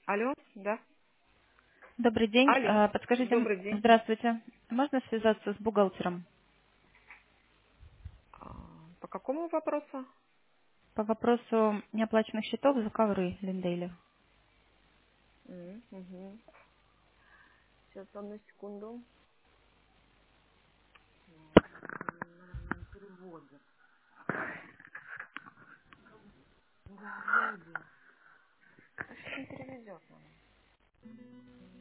Алло, да. Добрый день. Алло, Подскажите, добрый день. здравствуйте. Можно связаться с бухгалтером А, По какому вопросу? по вопросу неоплаченных счетов за ковры Линдейли? Угу. Сейчас, одну секунду. Да, вроде. А сейчас он переведет нам.